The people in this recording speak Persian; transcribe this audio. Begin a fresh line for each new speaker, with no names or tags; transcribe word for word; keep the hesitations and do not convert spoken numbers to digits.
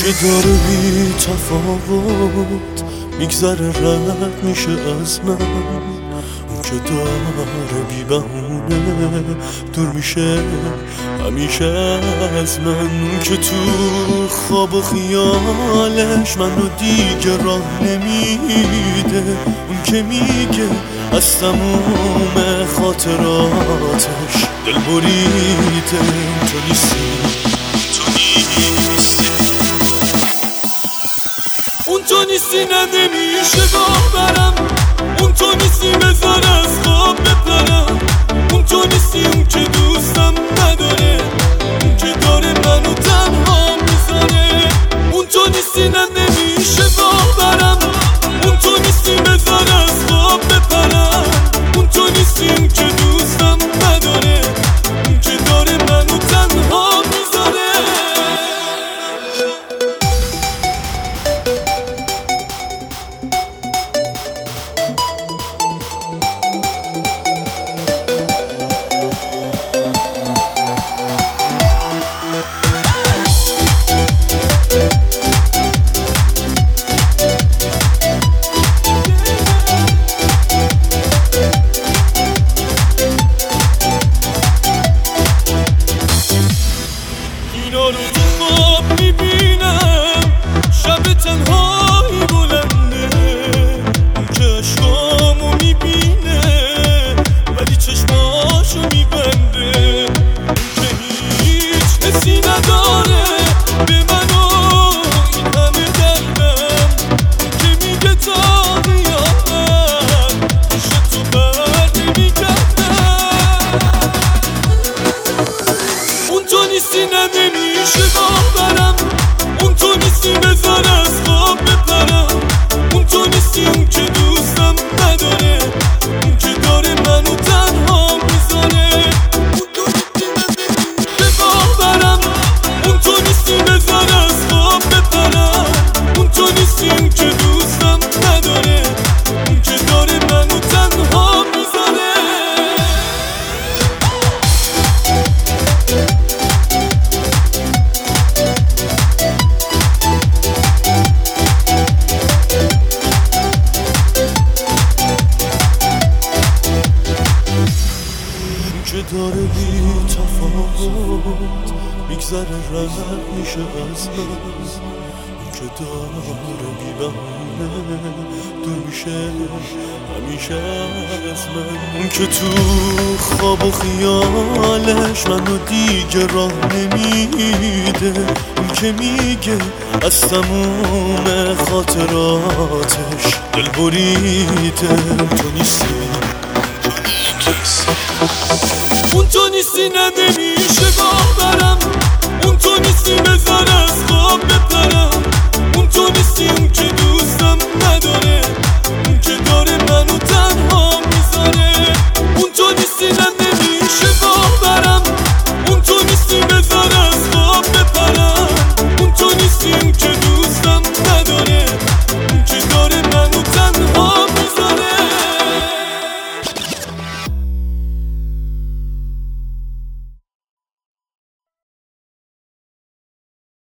که داره بی تفاوت میگذره رد میشه از من، اون که داره بی بهونه دور میشه همیشه از من، اون که تو خواب و خیالش منو دیگه راه نمیده، اون که میگه از تموم خاطراتش دل بریده. تو نیستی، تو نیستی، اون تو نیستی، نه نمیشه باورم، اون تو نیستی بذار از خواب بپرم، اون تو نیستی، اون که دوستم نداره، اون که داره منو تنها میذاره، اون تو نیستی، نه نمیشه باورم، اون تو نیستی بذار از خواب بپرم، اون تو نیستی، اون که دوستم نداره، اون که داره منو تنها میذاره. اینا رو تو خواب میبینم، شب تنهایی بلنده، اون که عشقامو میبینه ولی چشماشو میبنده، اون که هیچ حسی نداره به من و این همه دردم، اون که میگه تا قیامت میشه تو بر نمیگردم، اون تو نیستی، نه نمیشه باورم، اون تو نیستی بذار از خواب بپرم، اون تو نیستی، اون که دوستم نداره، اون که داره منو تنها میذاره، اون تو نیستی، نه نمیشه باورم، اون تو نیستی بذار از خواب بپرم، اون تو نیستی، اون که دوستم نداره، اون که داره منو تنها میذاره. که داره بی تفاوت میگذره رد میشه از من، اون که داره بی بهونه دور میشه همیشه از من، اون که تو خواب و خیالش منو دیگه راه نمیده، اون که میگه از تموم خاطراتش دل بریده. تو نیستی، اون تو نیستی، نه نمیشه باور